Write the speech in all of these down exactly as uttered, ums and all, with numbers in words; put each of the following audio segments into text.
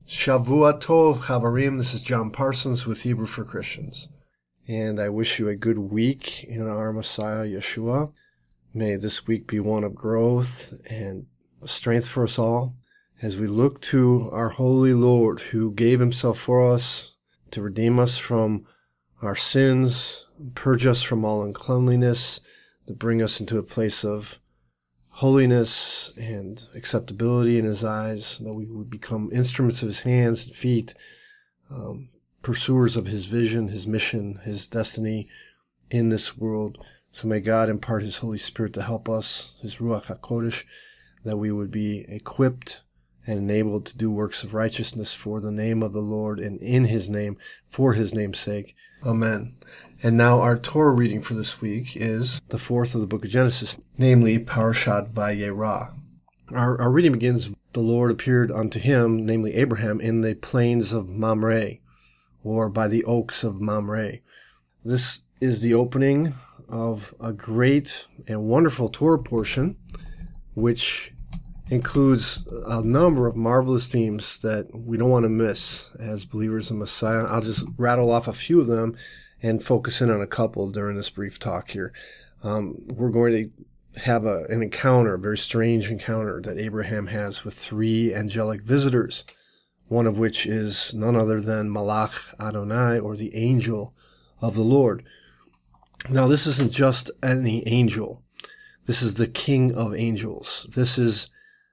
Shavua Tov, Chavarim. This is John Parsons with Hebrew for Christians. And I wish you a good week in our Messiah, Yeshua. May this week be one of growth and strength for us all as we look to our holy Lord who gave himself for us to redeem us from our sins, purge us from all uncleanliness, to bring us into a place of holiness and acceptability in his eyes, that we would become instruments of his hands and feet, um, pursuers of his vision, his mission, his destiny in this world. So may God impart his Holy Spirit to help us, his Ruach HaKodesh, that we would be equipped and enabled to do works of righteousness for the name of the Lord and in his name, for his name's sake. Amen. And now our Torah reading for this week is the fourth of the book of Genesis, namely Parashat Vayera. Our, our reading begins, the Lord appeared unto him, namely Abraham, in the plains of Mamre, or by the oaks of Mamre. This is the opening of a great and wonderful Torah portion, which includes a number of marvelous themes that we don't want to miss as believers in Messiah. I'll just rattle off a few of them and focus in on a couple during this brief talk here. Um, we're going to have a, an encounter, a very strange encounter that Abraham has with three angelic visitors, one of which is none other than Malach Adonai, or the angel of the Lord. Now, this isn't just any angel. This is the King of angels. This is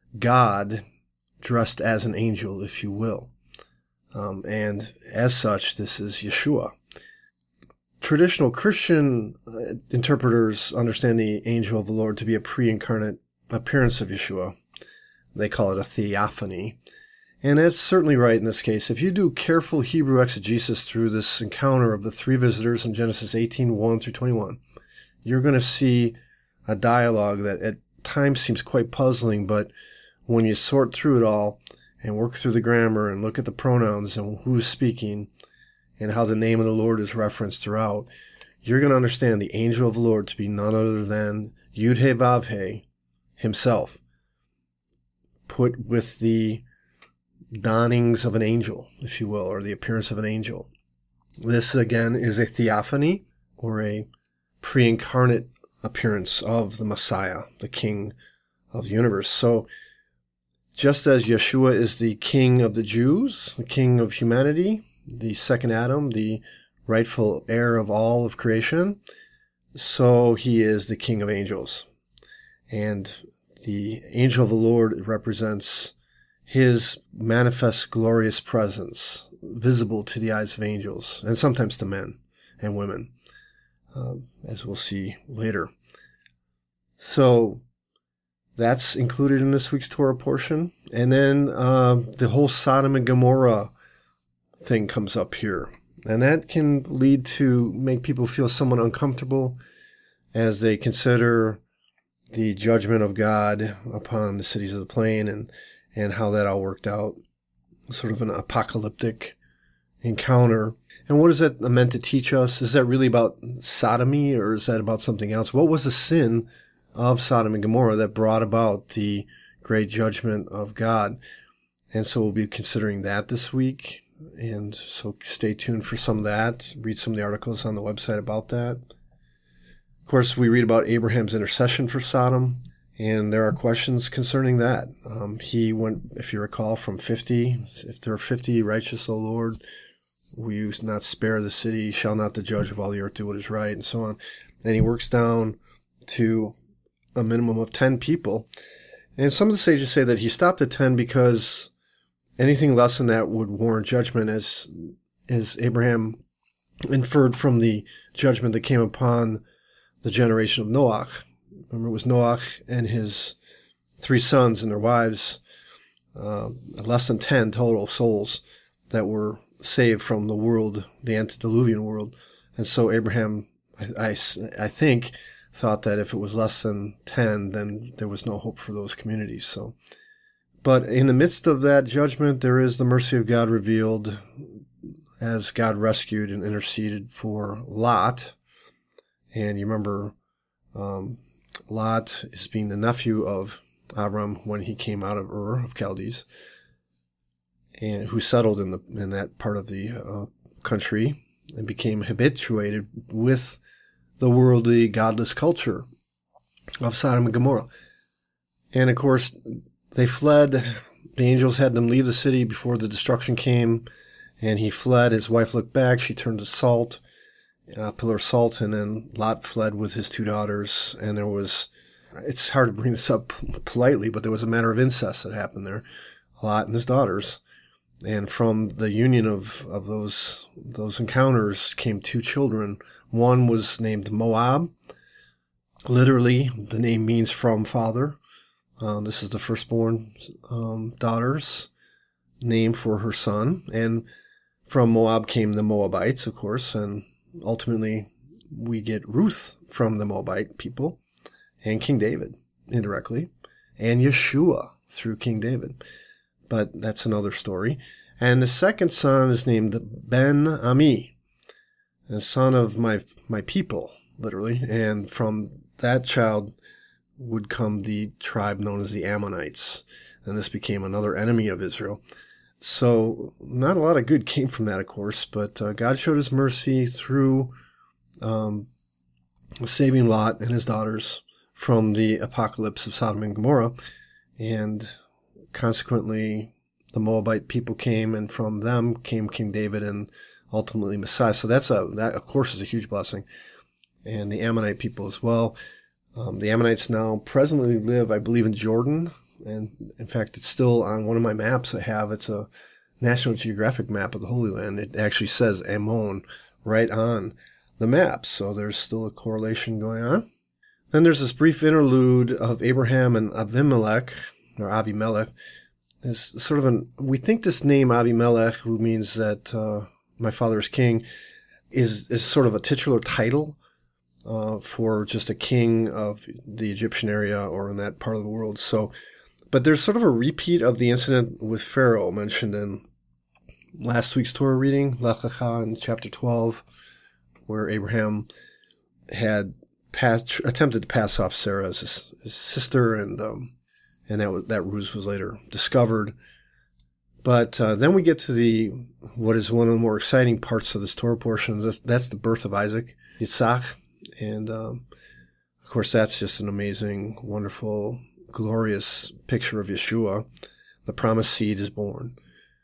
God dressed as an angel, if you will. Um, and as such, this is Yeshua. Traditional Christian uh, interpreters understand the angel of the Lord to be a pre-incarnate appearance of Yeshua. They call it a theophany. And that's certainly right in this case. If you do careful Hebrew exegesis through this encounter of the three visitors in Genesis eighteen, one through twenty-one, you're going to see a dialogue that at times seems quite puzzling, but when you sort through it all and work through the grammar and look at the pronouns and who's speaking and how the name of the Lord is referenced throughout, you're going to understand the angel of the Lord to be none other than Yud-He-Vav-He himself, put with the donnings of an angel, if you will, or the appearance of an angel. This, again, is a theophany, or a pre-incarnate appearance of the Messiah, the King of the universe. So, just as Yeshua is the King of the Jews, the King of humanity, the second Adam, the rightful heir of all of creation, so he is the King of angels. And the angel of the Lord represents his manifest glorious presence, visible to the eyes of angels, and sometimes to men and women, um, as we'll see later. So that's included in this week's Torah portion. And then uh, the whole Sodom and Gomorrah thing comes up here. And that can lead to make people feel somewhat uncomfortable as they consider the judgment of God upon the cities of the plain and, and how that all worked out. Sort of an apocalyptic encounter. And what is that meant to teach us? Is that really about sodomy, or is that about something else? What was the sin of Sodom and Gomorrah that brought about the great judgment of God? And so we'll be considering that this week. And so stay tuned for some of that. Read some of the articles on the website about that. Of course, we read about Abraham's intercession for Sodom, and there are questions concerning that. Um, he went, if you recall, from fifty. If there are fifty righteous, O Lord, will you not spare the city? Shall not the judge of all the earth do what is right? And so on. And he works down to a minimum of ten people. And some of the sages say that he stopped at ten because anything less than that would warrant judgment, as as Abraham inferred from the judgment that came upon the generation of Noach. Remember, it was Noach and his three sons and their wives, uh, less than ten total souls that were saved from the world, the antediluvian world. And so Abraham, I, I, I think, thought that if it was less than ten, then there was no hope for those communities. So, but in the midst of that judgment, there is the mercy of God revealed as God rescued and interceded for Lot. And you remember um, Lot is being the nephew of Abram when he came out of Ur of Chaldees. and who settled in the in that part of the uh, country and became habituated with the worldly, godless culture of Sodom and Gomorrah. And of course, they fled. The angels had them leave the city before the destruction came, and he fled. His wife looked back. She turned to salt, a pillar of salt, and then Lot fled with his two daughters. And there was, it's hard to bring this up politely, but there was a matter of incest that happened there. Lot and his daughters. And from the union of, of those those encounters came two children. One was named Moab. Literally, the name means from father. Uh, this is the firstborn um, daughter's name for her son. And from Moab came the Moabites, of course. And ultimately, we get Ruth from the Moabite people and King David, indirectly, and Yeshua through King David. But that's another story. And the second son is named Ben-Ami, the son of my my people, literally. And from that child would come the tribe known as the Ammonites. And this became another enemy of Israel. So not a lot of good came from that, of course. But uh, God showed his mercy through um, saving Lot and his daughters from the apocalypse of Sodom and Gomorrah. And consequently, the Moabite people came, and from them came King David and ultimately Messiah. So that's a that of course is a huge blessing, and the Ammonite people as well. Um, the Ammonites now presently live, I believe, in Jordan, and in fact, it's still on one of my maps I have. It's a National Geographic map of the Holy Land. It actually says Ammon right on the map, so there's still a correlation going on. Then there's this brief interlude of Abraham and Abimelech, or Abimelech. Is sort of an, we think this name Abimelech, who means that uh, my father is king, is is sort of a titular title uh, for just a king of the Egyptian area or in that part of the world. So, but there's sort of a repeat of the incident with Pharaoh mentioned in last week's Torah reading, Lech Lecha in chapter twelve, where Abraham had passed, attempted to pass off Sarah as his, his sister, and um, And that was, that ruse was later discovered. But uh, then we get to the what is one of the more exciting parts of this Torah portion. That's, that's the birth of Isaac, Yitzhak. And, um, of course, that's just an amazing, wonderful, glorious picture of Yeshua. The promised seed is born.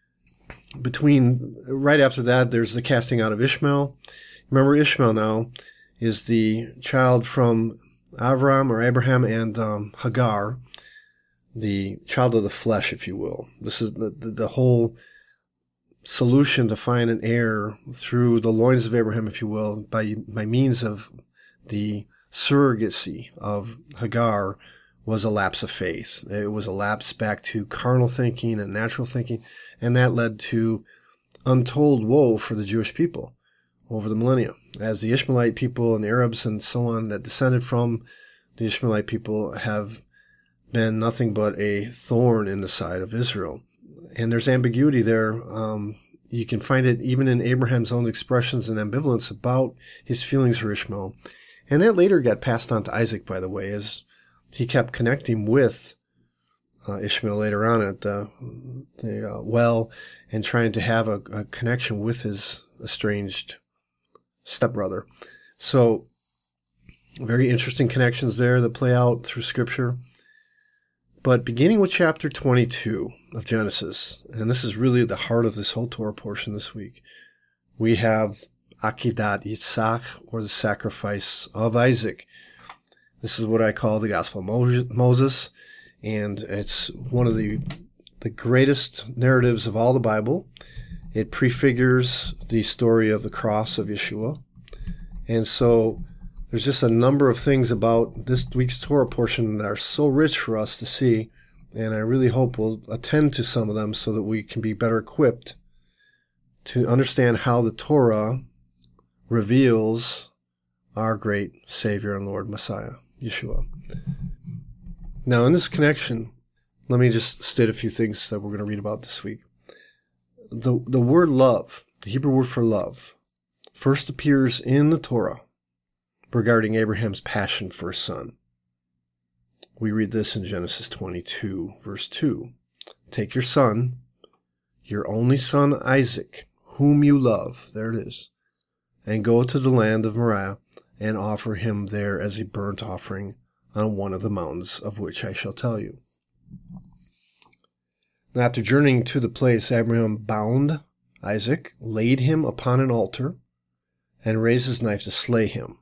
Between, right after that, there's the casting out of Ishmael. Remember, Ishmael now is the child from Avram or Abraham and um, Hagar, the child of the flesh, if you will. This is the, the, the whole solution to find an heir through the loins of Abraham, if you will, by by means of the surrogacy of Hagar, was a lapse of faith. It was a lapse back to carnal thinking and natural thinking, and that led to untold woe for the Jewish people over the millennia, as the Ishmaelite people and the Arabs and so on that descended from the Ishmaelite people have been nothing but a thorn in the side of Israel. And there's ambiguity there. Um, you can find it even in Abraham's own expressions and ambivalence about his feelings for Ishmael. And that later got passed on to Isaac, by the way, as he kept connecting with uh, Ishmael later on at uh, the uh, well and trying to have a, a connection with his estranged stepbrother. So very interesting connections there that play out through Scripture. But beginning with chapter twenty-two of Genesis, and this is really the heart of this whole Torah portion this week, we have Akedat Yitzhak, or the sacrifice of Isaac. This is what I call the Gospel of Moses, and it's one of the the greatest narratives of all the Bible. It prefigures the story of the cross of Yeshua. And so there's just a number of things about this week's Torah portion that are so rich for us to see, and I really hope we'll attend to some of them so that we can be better equipped to understand how the Torah reveals our great Savior and Lord Messiah, Yeshua. Now, in this connection, let me just state a few things that we're going to read about this week. The, the word love, the Hebrew word for love, first appears in the Torah regarding Abraham's passion for a son. We read this in Genesis twenty-two, verse two. Take your son, your only son Isaac, whom you love, there it is, and go to the land of Moriah and offer him there as a burnt offering on one of the mountains of which I shall tell you. Now, after journeying to the place, Abraham bound Isaac, laid him upon an altar, and raised his knife to slay him.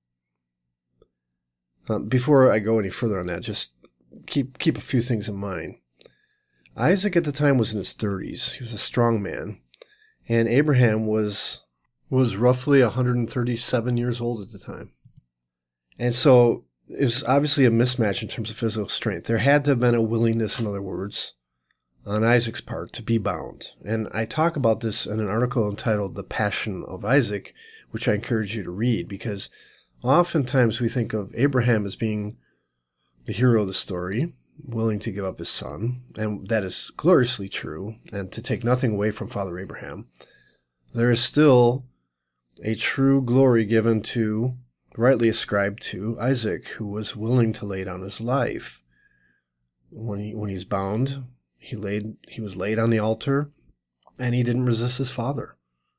Uh, before I go any further on that, just keep keep a few things in mind. Isaac at the time was in his thirties. He was a strong man, and Abraham was was roughly one hundred thirty-seven years old at the time. And so it was obviously a mismatch in terms of physical strength. There had to have been a willingness, in other words, on Isaac's part to be bound. And I talk about this in an article entitled The Passion of Isaac, which I encourage you to read, because oftentimes we think of Abraham as being the hero of the story, willing to give up his son, and that is gloriously true, and to take nothing away from Father Abraham. There is still a true glory given to, rightly ascribed to, Isaac, who was willing to lay down his life. When he when he's bound, he laid he was laid on the altar, and he didn't resist his father.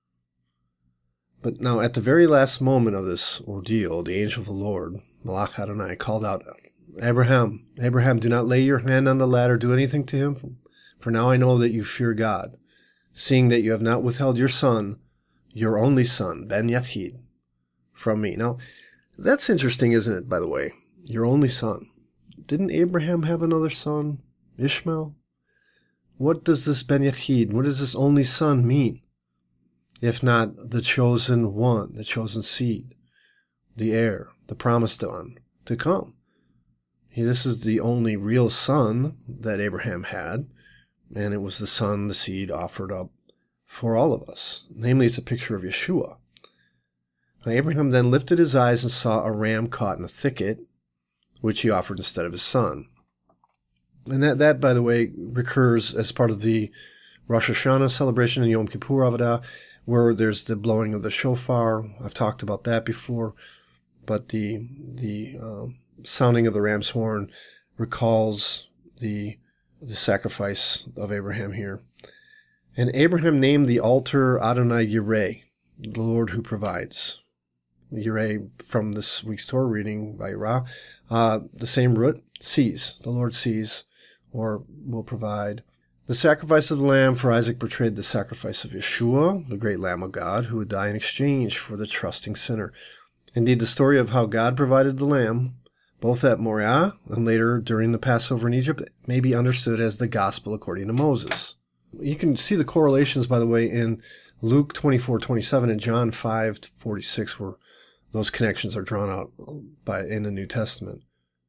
But now, at the very last moment of this ordeal, the angel of the Lord, Malach Adonai, called out, Abraham, Abraham, do not lay your hand on the lad or do anything to him, for now I know that you fear God, seeing that you have not withheld your son, your only son, Ben Yachid, from me. Now, that's interesting, isn't it, by the way? Your only son. Didn't Abraham have another son, Ishmael? What does this Ben Yachid, what does this only son mean? If not the chosen one, the chosen seed, the heir, the promised one to come. This is the only real son that Abraham had, and it was the son, the seed, offered up for all of us. Namely, it's a picture of Yeshua. Now, Abraham then lifted his eyes and saw a ram caught in a thicket, which he offered instead of his son. And that, that by the way, recurs as part of the Rosh Hashanah celebration and Yom Kippur Avodah, where there's the blowing of the shofar. I've talked about that before, but the the um, sounding of the ram's horn recalls the the sacrifice of Abraham here. And Abraham named the altar Adonai Yireh, the Lord who provides. Yireh, from this week's Torah reading by Ra, uh, the same root, sees. The Lord sees, or will provide. The sacrifice of the lamb for Isaac portrayed the sacrifice of Yeshua, the great Lamb of God, who would die in exchange for the trusting sinner. Indeed, the story of how God provided the lamb, both at Moriah and later during the Passover in Egypt, may be understood as the gospel according to Moses. You can see the correlations, by the way, in Luke twenty-four twenty-seven and John five forty-six, where those connections are drawn out by in the New Testament.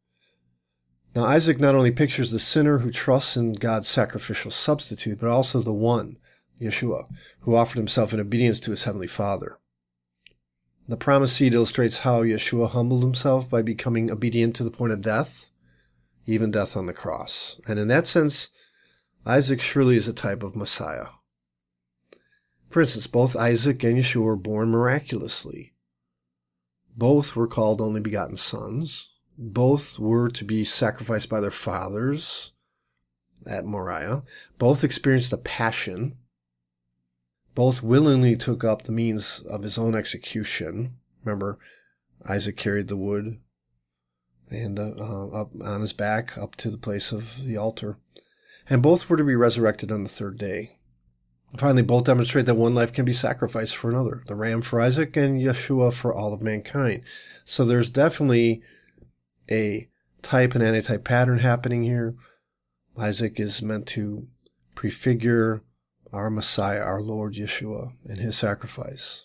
Now, Isaac not only pictures the sinner who trusts in God's sacrificial substitute, but also the one, Yeshua, who offered himself in obedience to his heavenly Father. The promised seed illustrates how Yeshua humbled himself by becoming obedient to the point of death, even death on the cross. And in that sense, Isaac surely is a type of Messiah. For instance, both Isaac and Yeshua were born miraculously. Both were called only begotten sons. Both were to be sacrificed by their fathers at Moriah. Both experienced a passion. Both willingly took up the means of his own execution. Remember, Isaac carried the wood and uh, uh, up on his back up to the place of the altar. And both were to be resurrected on the third day. Finally, both demonstrate that one life can be sacrificed for another. The ram for Isaac and Yeshua for all of mankind. So there's definitely a type and antitype pattern happening here. Isaac is meant to prefigure our Messiah, our Lord Yeshua, and his sacrifice.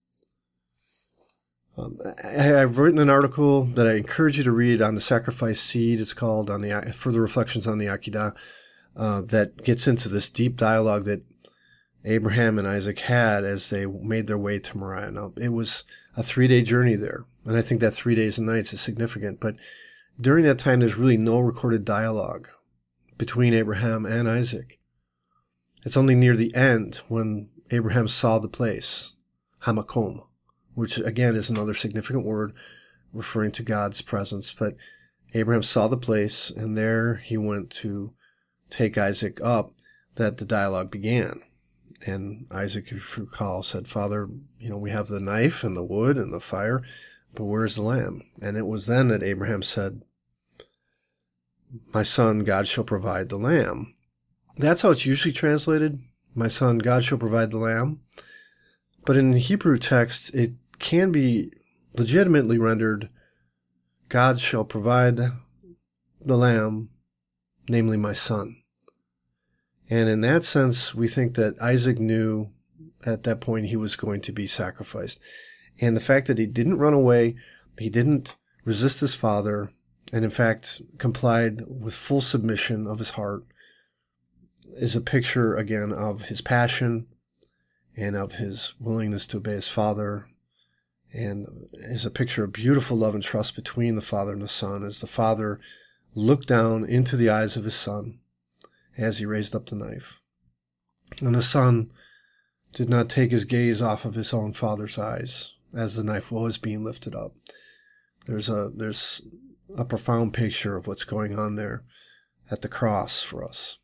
Um, I, I've written an article that I encourage you to read on the sacrifice seed. It's called on the Further Reflections on the Akedah, uh, that gets into this deep dialogue that Abraham and Isaac had as they made their way to Moriah. Now, it was a three-day journey there, and I think that three days and nights is significant. But during that time, there's really no recorded dialogue between Abraham and Isaac. It's only near the end when Abraham saw the place, Hamakom, which again is another significant word referring to God's presence. But Abraham saw the place, and there he went to take Isaac up. that the dialogue began. And Isaac, if you recall, said, Father, you know, we have the knife and the wood and the fire, but where's the lamb? And it was then that Abraham said, my son, God shall provide the lamb. That's how it's usually translated. My son, God shall provide the lamb. But in the Hebrew text, it can be legitimately rendered, God shall provide the lamb, namely my son. And in that sense, we think that Isaac knew at that point he was going to be sacrificed. And the fact that he didn't run away, he didn't resist his father, and in fact complied with full submission of his heart, is a picture, again, of his passion and of his willingness to obey his father, and is a picture of beautiful love and trust between the father and the son, as the father looked down into the eyes of his son as he raised up the knife. And the son did not take his gaze off of his own father's eyes as the knife was being lifted up. There's a, there's a profound picture of what's going on there at the cross for us.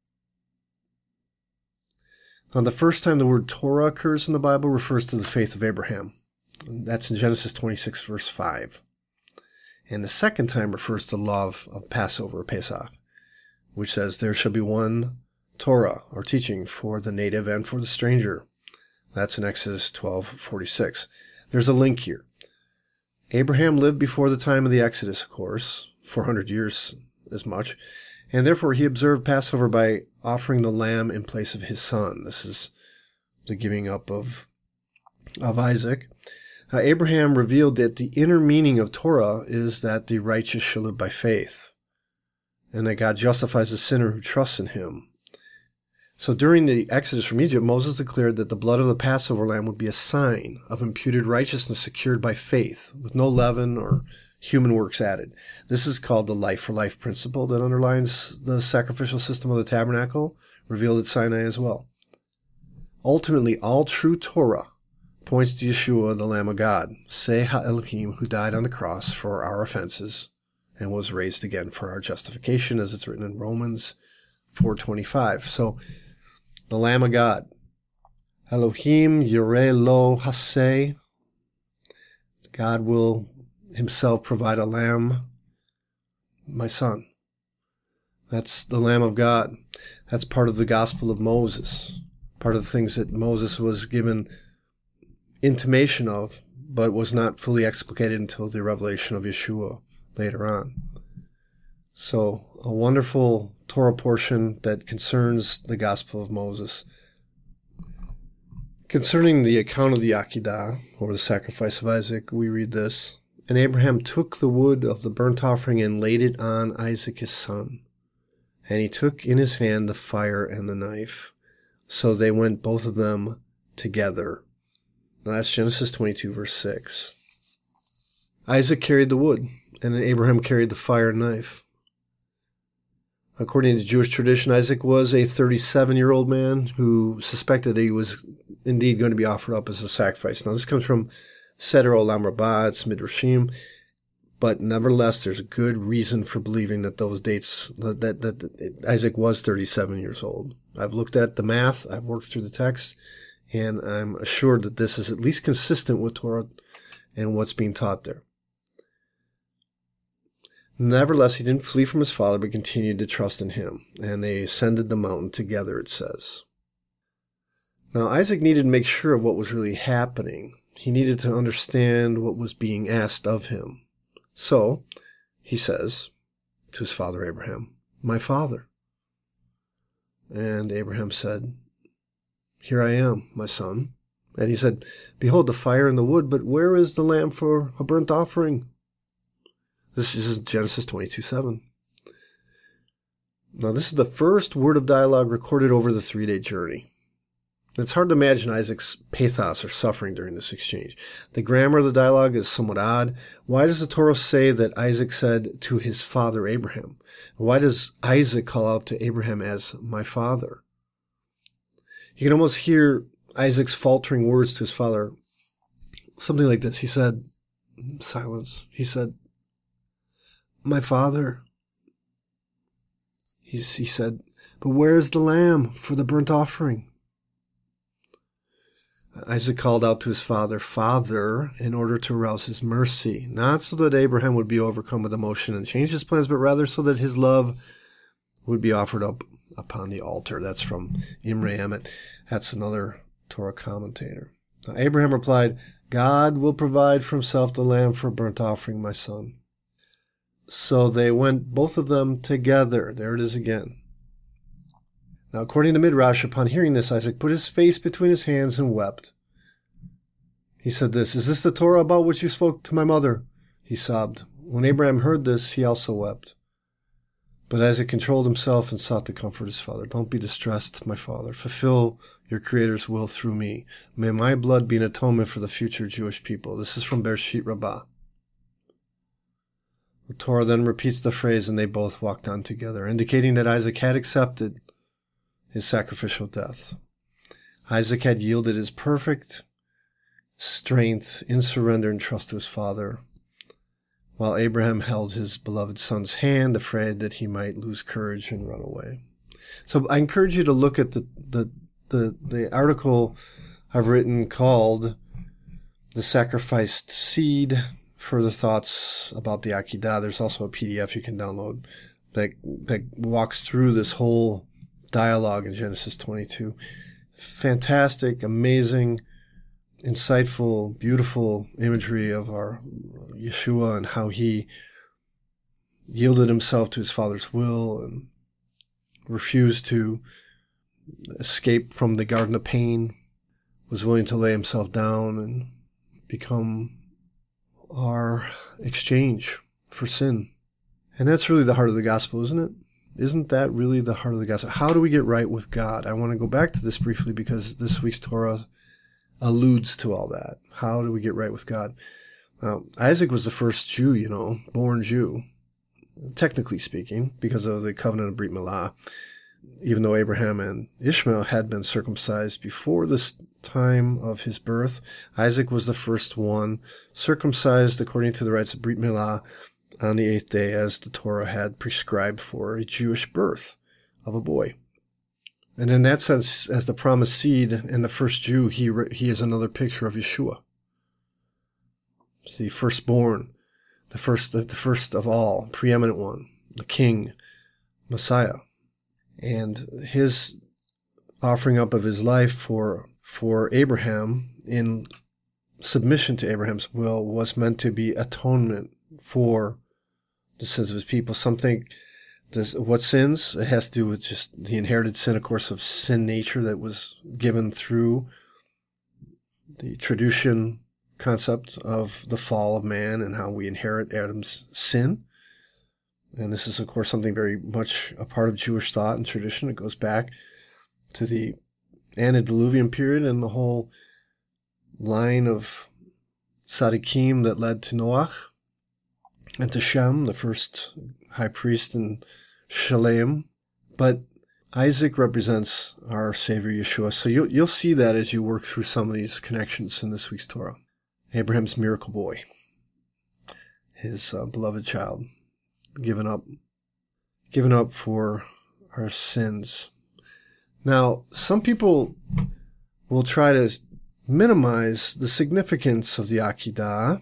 Now, the first time the word Torah occurs in the Bible refers to the faith of Abraham. That's in Genesis twenty-six, verse five. And the second time refers to love of Passover, or Pesach, which says, there shall be one Torah, or teaching, for the native and for the stranger. That's in Exodus twelve forty-six. There's a link here. Abraham lived before the time of the Exodus, of course, four hundred years as much, and therefore he observed Passover by offering the lamb in place of his son. This is the giving up of, of Isaac. Now, Abraham revealed that the inner meaning of Torah is that the righteous shall live by faith, and that God justifies the sinner who trusts in him. So during the Exodus from Egypt, Moses declared that the blood of the Passover lamb would be a sign of imputed righteousness secured by faith, with no leaven or human works added. This is called the life-for-life principle that underlines the sacrificial system of the tabernacle, revealed at Sinai as well. Ultimately, all true Torah points to Yeshua, the Lamb of God, Seh HaElohim, who died on the cross for our offenses and was raised again for our justification, as it's written in Romans four twenty-five. So, the Lamb of God, Elohim Yireh Lo Haseh, God will himself provide a lamb, my son. That's the Lamb of God. That's part of the gospel of Moses, part of the things that Moses was given intimation of, but was not fully explicated until the revelation of Yeshua later on. So, a wonderful Torah portion that concerns the Gospel of Moses. Concerning the account of the Akedah, or the sacrifice of Isaac, we read this, and Abraham took the wood of the burnt offering and laid it on Isaac his son. And he took in his hand the fire and the knife. So they went both of them together. Now that's Genesis twenty-two, verse six. Isaac carried the wood, and Abraham carried the fire and knife. According to Jewish tradition, Isaac was a thirty-seven-year-old man who suspected that he was indeed going to be offered up as a sacrifice. Now, this comes from Seder Olam Rabbah, it's Midrashim, but nevertheless, there's a good reason for believing that those dates, that, that, that Isaac was thirty-seven years old. I've looked at the math, I've worked through the text, and I'm assured that this is at least consistent with Torah and what's being taught there. Nevertheless, he didn't flee from his father, but continued to trust in him. And they ascended the mountain together, it says. Now, Isaac needed to make sure of what was really happening. He needed to understand what was being asked of him. So, he says to his father Abraham, "My father." And Abraham said, "Here I am, my son." And he said, "Behold the fire and the wood, but where is the lamb for a burnt offering?" This is Genesis twenty-two seven. Now, this is the first word of dialogue recorded over the three-day journey. It's hard to imagine Isaac's pathos or suffering during this exchange. The grammar of the dialogue is somewhat odd. Why does the Torah say that Isaac said to his father Abraham? Why does Isaac call out to Abraham as "my father"? You can almost hear Isaac's faltering words to his father. Something like this. He said, silence. He said, "My father." He's, he said, But where is the lamb for the burnt offering? Isaac called out to his father, Father, in order to arouse his mercy, not so that Abraham would be overcome with emotion and change his plans, but rather so that his love would be offered up upon the altar. That's from Imre Emmett. That's another Torah commentator. Now, Abraham replied, God will provide for himself the lamb for a burnt offering, my son. So they went, both of them, together. There it is again. Now, according to Midrash, upon hearing this, Isaac put his face between his hands and wept. He said this, Is this the Torah about which you spoke to my mother? He sobbed. When Abraham heard this, he also wept. But Isaac controlled himself and sought to comfort his father. Don't be distressed, my father. Fulfill your Creator's will through me. May my blood be an atonement for the future Jewish people. This is from Bereshit Rabbah. The Torah then repeats the phrase, and they both walked on together, indicating that Isaac had accepted his sacrificial death. Isaac had yielded his perfect strength in surrender and trust to his father, while Abraham held his beloved son's hand, afraid that he might lose courage and run away. So I encourage you to look at the, the, the, the article I've written called The Sacrificed Seed, Further Thoughts about the Akedah. There's also a P D F you can download that, that walks through this whole dialogue in Genesis twenty-two. Fantastic, amazing, insightful, beautiful imagery of our Yeshua and how he yielded himself to his Father's will and refused to escape from the Garden of Pain, was willing to lay himself down and become our exchange for sin. And that's really the heart of the gospel, isn't it? Isn't that really the heart of the gospel? How do we get right with God? I want to go back to this briefly because this week's Torah alludes to all that. How do we get right with God? Well, Isaac was the first Jew, you know, born Jew, technically speaking, because of the covenant of Brit Milah. Even though Abraham and Ishmael had been circumcised before this time of his birth, Isaac was the first one circumcised according to the rites of Brit Milah on the eighth day, as the Torah had prescribed for a Jewish birth of a boy. And in that sense, as the promised seed and the first Jew, he he is another picture of Yeshua. It's the firstborn, the first, the first of all, preeminent one, the King, Messiah. And his offering up of his life for for Abraham in submission to Abraham's will was meant to be atonement for the sins of his people. Something, does, what sins? It has to do with just the inherited sin, of course, of sin nature that was given through the tradition concept of the fall of man and how we inherit Adam's sin. And this is, of course, something very much a part of Jewish thought and tradition. It goes back to the antediluvian period and the whole line of tzaddikim that led to Noach and to Shem, the first high priest in Shalem. But Isaac represents our Savior Yeshua. So you'll, you'll see that as you work through some of these connections in this week's Torah. Abraham's miracle boy, his uh, beloved child, given up, given up for our sins. Now, some people will try to minimize the significance of the Akedah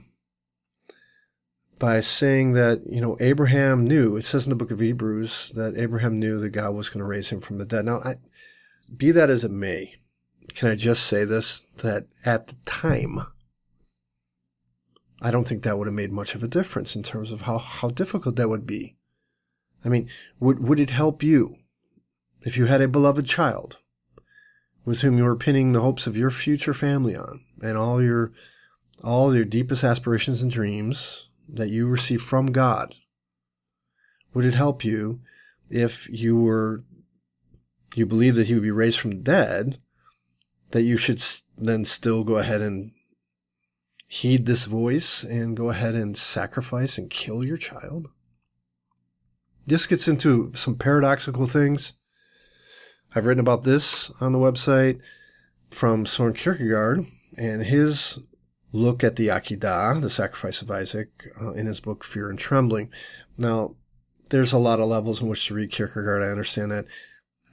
by saying that, you know, Abraham knew, it says in the book of Hebrews that Abraham knew that God was going to raise him from the dead. Now, I, be that as it may, can I just say this, that at the time, I don't think that would have made much of a difference in terms of how, how difficult that would be. I mean, would would it help you if you had a beloved child with whom you were pinning the hopes of your future family on and all your all your deepest aspirations and dreams that you receive from God? Would it help you if you were you believed that he would be raised from the dead, that you should then still go ahead and heed this voice and go ahead and sacrifice and kill your child? This gets into some paradoxical things. I've written about this on the website from Soren Kierkegaard and his look at the Akedah, the sacrifice of Isaac, uh, in his book Fear and Trembling. Now, there's a lot of levels in which to read Kierkegaard. I understand that.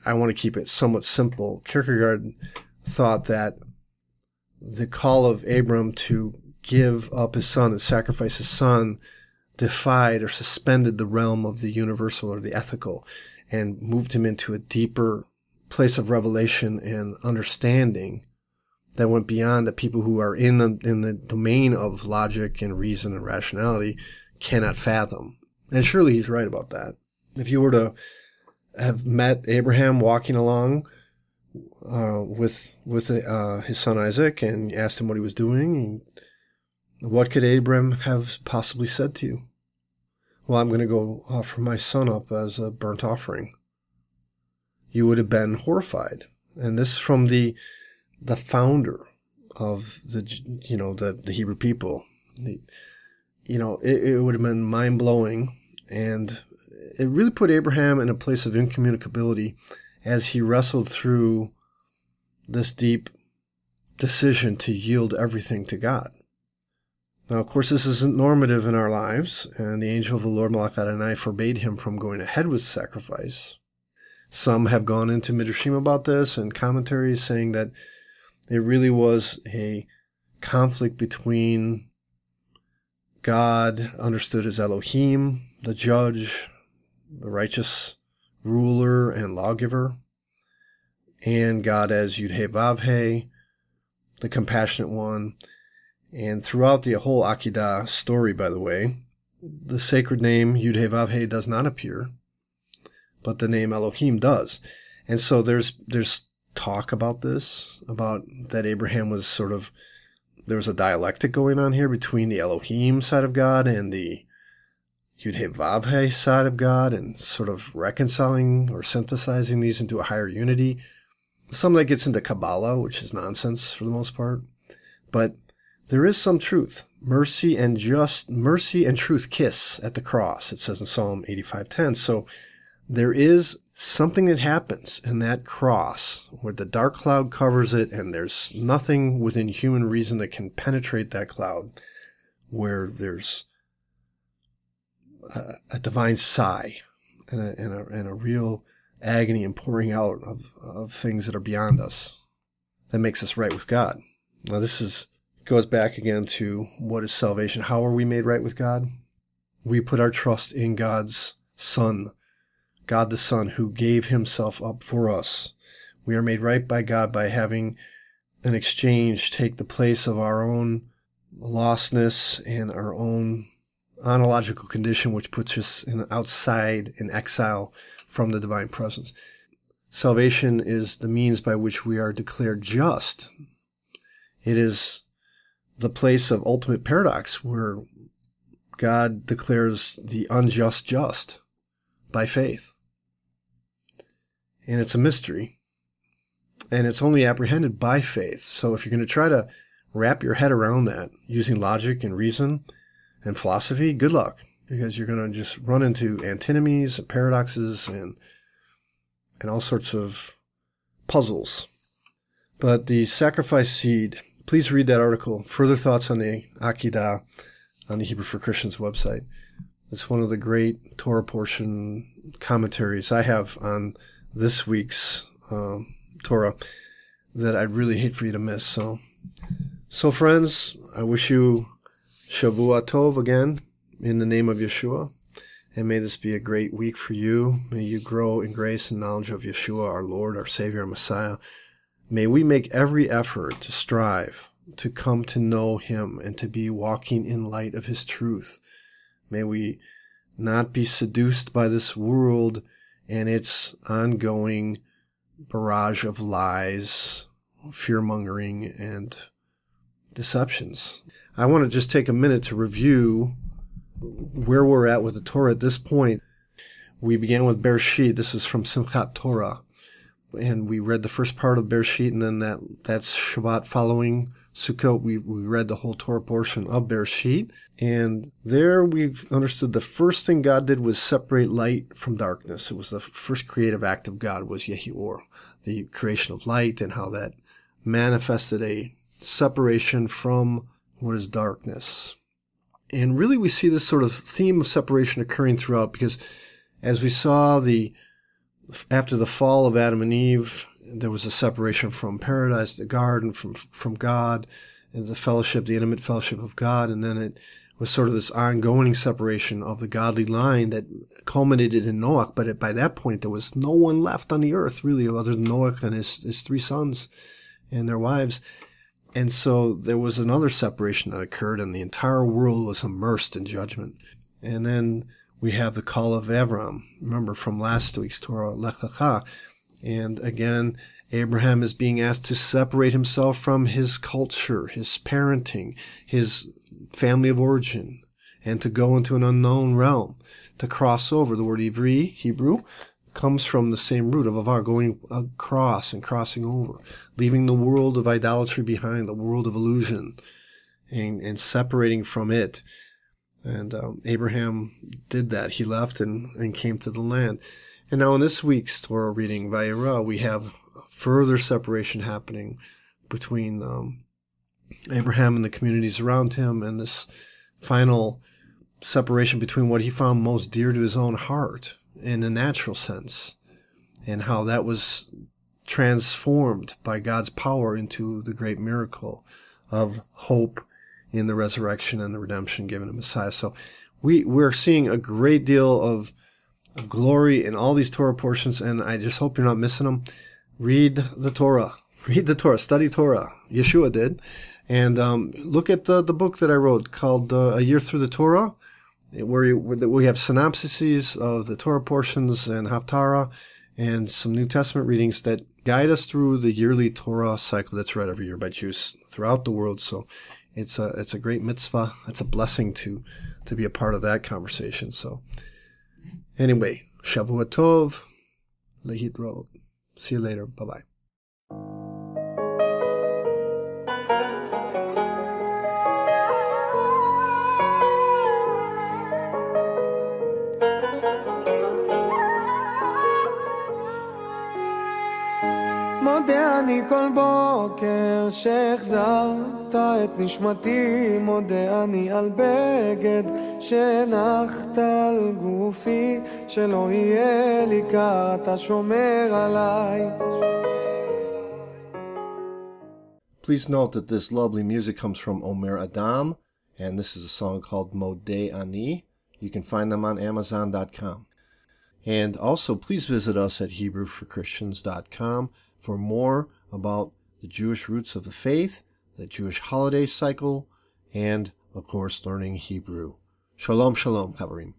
I want to keep it somewhat simple. Kierkegaard thought that the call of Abram to give up his son and sacrifice his son defied or suspended the realm of the universal or the ethical and moved him into a deeper place of revelation and understanding that went beyond the people who are in the in the domain of logic and reason and rationality cannot fathom. And surely he's right about that. If you were to have met Abraham walking along uh, with with uh, his son Isaac and asked him what he was doing, what could Abraham have possibly said to you? Well, I'm going to go offer my son up as a burnt offering. You would have been horrified. And this from the the founder of the, you know, the, the Hebrew people. The, you know, it, it would have been mind-blowing. And it really put Abraham in a place of incommunicability as he wrestled through this deep decision to yield everything to God. Now, of course, this isn't normative in our lives, and the angel of the Lord, Malach Adonai, forbade him from going ahead with sacrifice. Some have gone into Midrashim about this and commentaries saying that it really was a conflict between God, understood as Elohim, the judge, the righteous ruler and lawgiver, and God as Yud-Heh-Vav-Heh, the compassionate one. And throughout the whole Akedah story, by the way, the sacred name Yud-Heh-Vav-Heh does not appear, but the name Elohim does. And so there's there's talk about this, about that Abraham was sort of, there was a dialectic going on here between the Elohim side of God and the Yud-Heh-Vav-Heh side of God, and sort of reconciling or synthesizing these into a higher unity. Some that gets into Kabbalah, which is nonsense for the most part. But there is some truth. Mercy and just mercy and truth kiss at the cross, it says in Psalm eighty-five ten. So there is something that happens in that cross where the dark cloud covers it and there's nothing within human reason that can penetrate that cloud, where there's a, a divine sigh and a, and, a, and a real agony and pouring out of, of things that are beyond us that makes us right with God. Now this is goes back again to what is salvation. How are we made right with God? We put our trust in God's Son, God the Son, who gave himself up for us. We are made right by God by having an exchange take the place of our own lostness and our own ontological condition, which puts us in outside, in exile from the divine presence. Salvation is the means by which we are declared just. It is the place of ultimate paradox where God declares the unjust just by faith. And it's a mystery. And it's only apprehended by faith. So if you're going to try to wrap your head around that using logic and reason and philosophy, good luck. Because you're going to just run into antinomies, paradoxes, and and all sorts of puzzles. But the sacrifice seed, please read that article. Further thoughts on the Akedah on the Hebrew for Christians website. It's one of the great Torah portion commentaries I have on this week's um, Torah that I'd really hate for you to miss. So, so friends, I wish you Shavua Tov again in the name of Yeshua. And may this be a great week for you. May you grow in grace and knowledge of Yeshua, our Lord, our Savior, our Messiah. May we make every effort to strive to come to know him and to be walking in light of his truth. May we not be seduced by this world and its ongoing barrage of lies, fear-mongering, and deceptions. I want to just take a minute to review where we're at with the Torah at this point. We began with Bereshit. This is from Simchat Torah. And we read the first part of Bereshit, and then that that's Shabbat following Sukkot. We, we read the whole Torah portion of Bereshit. And there we understood the first thing God did was separate light from darkness. It was the first creative act of God was Yehi Or, the creation of light, and how that manifested a separation from what is darkness. And really we see this sort of theme of separation occurring throughout, because as we saw the after the fall of Adam and Eve, there was a separation from paradise, the garden, from from God, and the fellowship, the intimate fellowship of God. And then it was sort of this ongoing separation of the godly line that culminated in Noah. But it, by that point, there was no one left on the earth, really, other than Noah and his, his three sons and their wives. And so there was another separation that occurred, and the entire world was immersed in judgment. And then we have the call of Avram, remember from last week's Torah, Lech Lecha. And again, Abraham is being asked to separate himself from his culture, his parenting, his family of origin, and to go into an unknown realm, to cross over. The word Ivri, Hebrew, comes from the same root of avar, going across and crossing over, leaving the world of idolatry behind, the world of illusion, and, and separating from it. And um, Abraham did that. He left and, and came to the land. And now in this week's Torah reading, Vayera, we have further separation happening between um, Abraham and the communities around him, and this final separation between what he found most dear to his own heart in a natural sense, and how that was transformed by God's power into the great miracle of hope in the resurrection and the redemption given to Messiah. So we, we're seeing a great deal of, of glory in all these Torah portions, and I just hope you're not missing them. Read the Torah. Read the Torah. Study Torah. Yeshua did. And um, look at the, the book that I wrote called uh, A Year Through the Torah, where, you, where we have synopsises of the Torah portions and Haftarah and some New Testament readings that guide us through the yearly Torah cycle that's read every year by Jews throughout the world. So it's a it's a great mitzvah. It's a blessing to to be a part of that conversation. So anyway, Shavua Tov, Lehitro. See you later. Bye-bye. מודה אני כל בוקר שהחזרת את נשמתי, מודה אני על בגד שנחת על גופי, שלא יהיה לי קר, אתה שומר עליי. Please note that this lovely music comes from Omer Adam, and this is a song called Modeh Ani. You can find them on Amazon dot com. And also, please visit us at Hebrew for Christians dot com for more about the Jewish roots of the faith, the Jewish holiday cycle, and, of course, learning Hebrew. Shalom, shalom, Chavarim.